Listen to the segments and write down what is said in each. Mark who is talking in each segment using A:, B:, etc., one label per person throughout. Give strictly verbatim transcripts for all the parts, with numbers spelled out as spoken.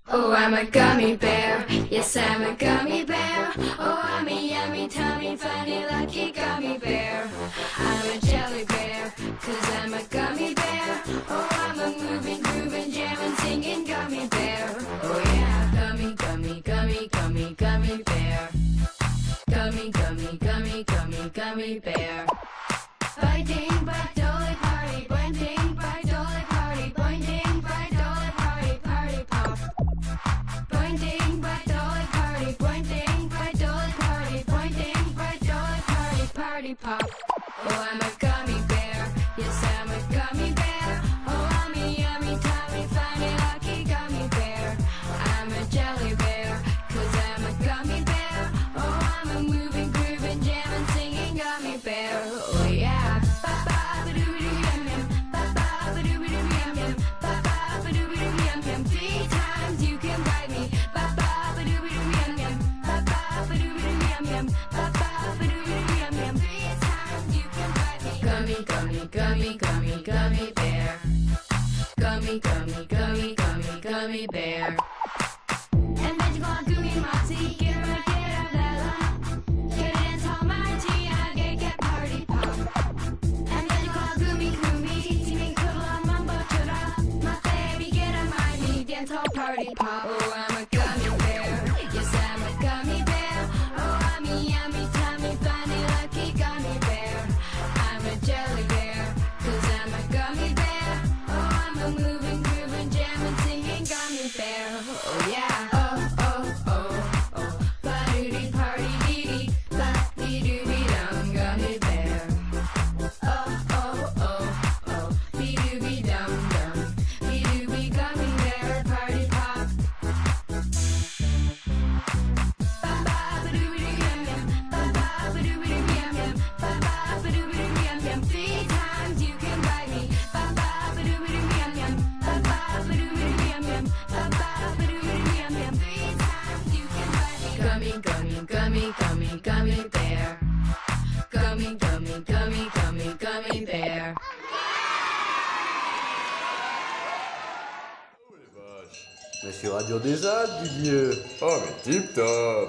A: Oh, I'm a gummy bear. Yes, I'm a gummy bear. Oh, I'm a yummy, tummy, funny, lucky gummy bear. I'm a jelly bear, cause I'm a gummy bear. Oh, I'm a moving, grooving, jamming, singing gummy bear. Oh, yeah, gummy, gummy, gummy, gummy, gummy bear. Gummy, gummy, gummy, gummy, gummy bear. Biting, bite, dolly party, blending, bite, dolly party, blending, bite, dolly party, party pop. Blending, bite, dolly party, blending, bite, dolly party, blending, bite, dolly party, party pop. Oh, I'm a gummy bear. Yes, I'm a gummy bear. Oh, I'm a yummy, tummy, funny, lucky gummy bear. I'm a jelly bear, cause I'm a gummy bear. Oh, I'm a moving, grooving, jamming, singing gummy bear. Oh, yeah. Three times you can bite me. Three times you can bite me. Gummy, gummy, gummy, gummy, gummy bear. Gummy, gummy, gummy, gummy, gummy bear. And magical gummy moxie, get right, get out of that line. Get in, tall my tea, I get get party pop. And magical gummy gummy, teach me cuddle on mumbo chura. My baby, get on my knee, dance all party pop. Oh, I'm a gummy bear. Yes, I'm a gummy bear. Oh, I'm a yummy, tummy, funny, lucky gummy bear. I'm a jelly bear, cause I'm a gummy bear. Oh, I'm a moving, grooving, jamming, singing gummy bear. Oh, yeah. Oh, oh, oh, oh. Ba-doody, party, dee-dee. Ba-dee-doo-dee-dum, gummy bear. Oh, oh, oh, oh. Be-doo-be-dum-dum. Be-doo-be, gummy bear, party pop. Three times you can bite me. Three times you can bite me. Gummy, gummy, gummy, gummy, gummy bear. Gummy, gummy, gummy, gummy, gummy bear.
B: Mais sur Radio des Alpes, Didier. Oh, mais tip top.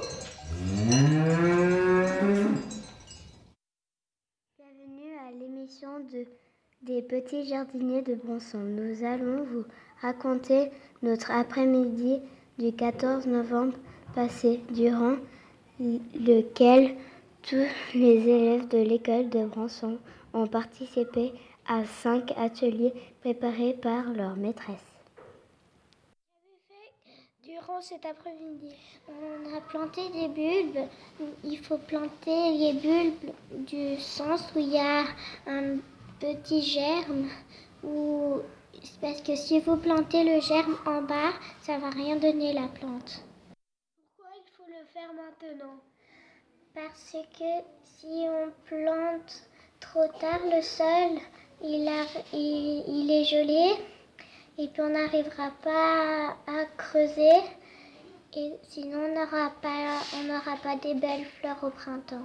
C: Bienvenue à l'émission de, des petits jardiniers de Bronson. Nous allons vous raconter notre après-midi du quatorze novembre passé, durant lequel tous les élèves de l'école de Bronson ont participé à cinq ateliers préparés par leur maîtresse.
D: Durant cet après-midi, on a planté des bulbes. Il faut planter les bulbes du sens où il y a un petit germe. Ou... Parce que si vous plantez le germe en bas, ça ne va rien donner la plante. Pourquoi il faut le faire maintenant? Parce que si on plante trop tard, le sol il, a... il... il est gelé. Et puis on n'arrivera pas à creuser, et sinon on n'aura pas, on n'aura pas des belles fleurs au printemps.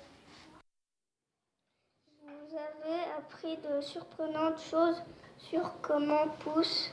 D: Vous avez appris de surprenantes choses sur comment poussent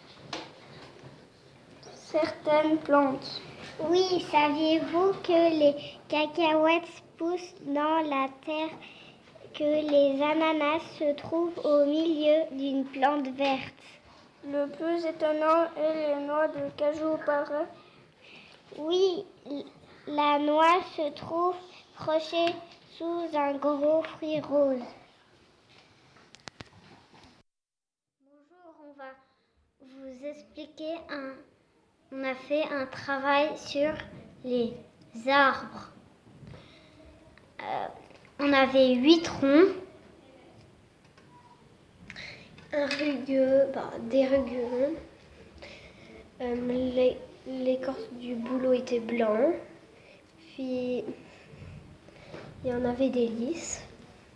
D: certaines plantes. Oui, saviez-vous que les cacahuètes poussent dans la terre, que les ananas se trouvent au milieu d'une plante verte? Le plus étonnant est les noix de cajou pareil. Oui, la noix se trouve crochée sous un gros fruit rose. Bonjour, on va vous expliquer un... On a fait un travail sur les arbres. Euh, on avait huit troncs. Un rugueux, bah, des rugueux. Euh, l'écorce du bouleau était blanc. Puis il y en avait des lisses.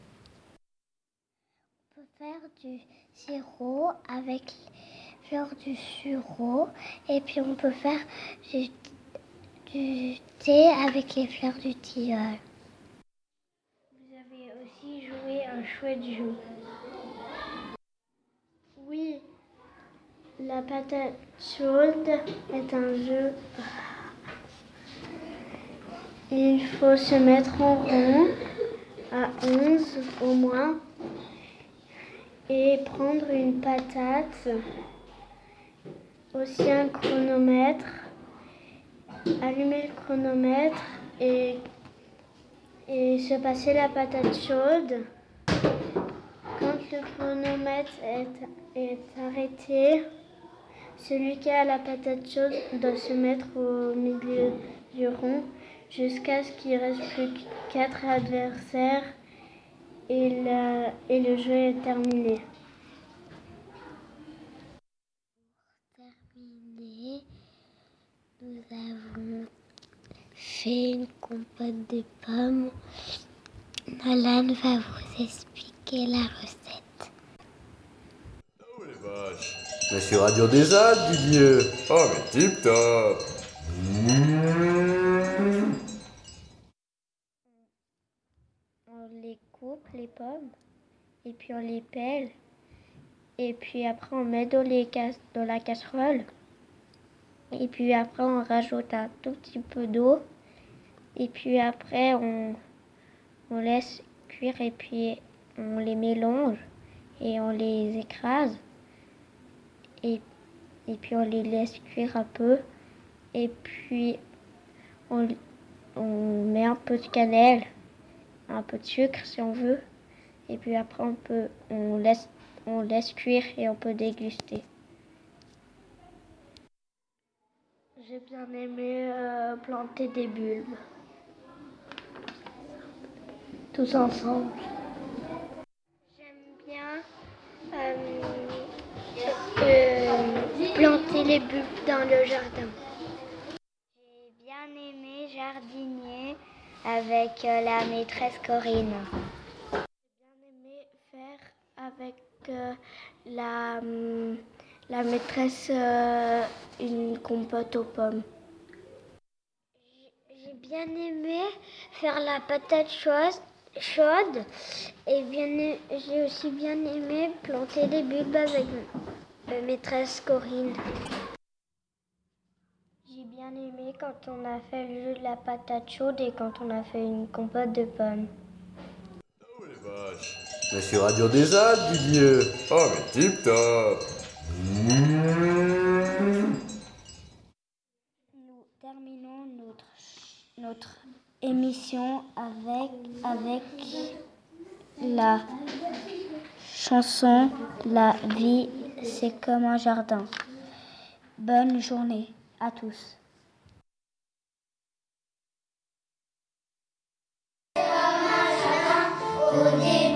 D: On peut faire du sirop avec les fleurs du sureau. Et puis on peut faire du, du thé avec les fleurs du tilleul. Vous avez aussi joué un chouette jeu. Oui,
C: La patate chaude est un jeu. Il faut se mettre en rond à onze au moins et prendre une patate, aussi un chronomètre, allumer le chronomètre et, et se passer la patate chaude. Quand le chronomètre est, est arrêté, celui qui a la patate chaude doit se mettre au milieu du rond jusqu'à ce qu'il ne reste plus que quatre adversaires et, la, et le jeu est terminé. Pour terminer, nous avons fait une compote de pommes. Nolan va vous expliquer la recette.
B: Oh les vaches. Mais sur Radio des Alpes, Didier. Oh mais tip top.
C: On les coupe, les pommes, et puis on les pèle. Et puis après, on met dans, les cas- dans la casserole. Et puis après, on rajoute un tout petit peu d'eau. Et puis après, on, on laisse cuire et puis on les mélange et on les écrase. Et, et puis on les laisse cuire un peu. Et puis on, on met un peu de cannelle, un peu de sucre si on veut. Et puis après, on, peut, on, laisse, on laisse cuire et on peut déguster. J'ai bien aimé euh, planter des bulbes. Tous ensemble. J'aime bien euh, euh, planter les bulbes dans le jardin. J'ai bien aimé jardiner avec euh, la maîtresse Corinne. J'ai bien aimé faire avec euh, la, hum, la maîtresse euh, une compote aux pommes. J'ai bien aimé faire la patate chaude, chaude et bien, j'ai aussi bien aimé planter des bulbes avec la maîtresse Corinne. J'ai bien aimé quand on a fait le jeu de la patate chaude et quand on a fait une compote de pommes.
B: Oh les vaches. Mais sur Radio des Alpes, Didier. Oh mais tip top.
C: Nous terminons notre, notre émission avec, avec la chanson La vie, c'est comme un jardin. Bonne journée à tous.
A: Au début